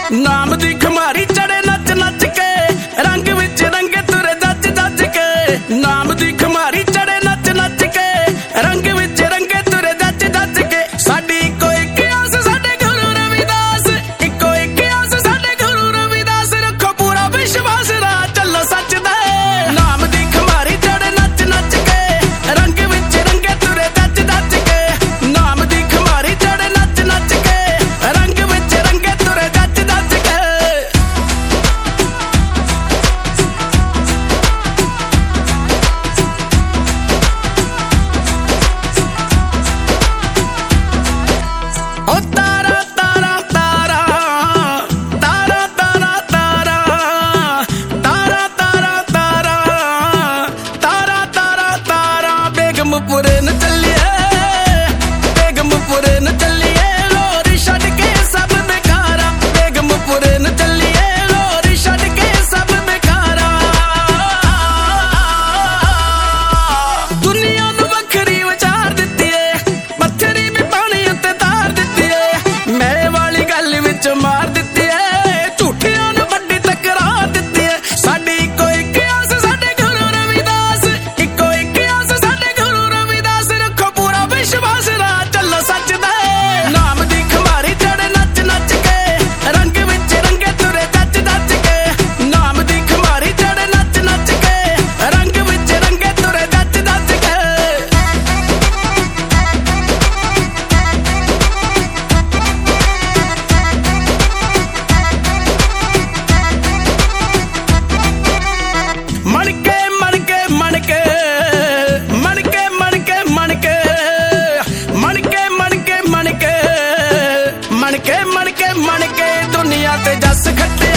नाम दी खुमारी चढ़े नच नच के, रंग विच रंगे तुरे जच जच के। नाम दी खुमारी चढ़े नच नच के, रंग विच रंगे तुरे जच जच के। साडी इको इक आस साडे गुरु रविदास, इको इक आस साडे गुरु रविदास। रखो पूरा विश्वास राह चलो सच दे। नाम दी खुमारी चढ़े नच नच के, रंग विच रंगे तुरे जच जच के। नाम दी खुमारी चढ़े नच नच के, रंग विच रंगे तुरे जच जच के। ओ तारा तारा तारा तारा तारा तारा तारा तारा तारा तारा तारा तारा। बेगमपुर न चलिए, बेगमपुर न चलिए, लोरी छड़ के सब बेकारा। बेगमपुर न चलिए, लोरी छड़ के सब बेकारा। दुनिया नूं वखरी विचार दित्ती है, पत्थरी भी पानी उत्ते तार दित्ती है। मैं वाली गल विच मार दित्ती है, झूठियां नूं वड्डी तकरार दित्ती है। साडी इको इक आस साडे गुरु रविदास, इको इक आस साडे गुरु रविदास। रखो पूरा विश्वास राह चलो सच दे। नाम दी खुमारी चढ़े नच नच के, रंग विच रंगे तुरे जच जच के। नाम दी खुमारी चढ़े नच नच के, रंग विच रंगे तुरे जच जच के। मणके मणके मणके मणके मणके मणके मणके मणके मणके मणके मणके मणके। दुनिया ते जस खट्टे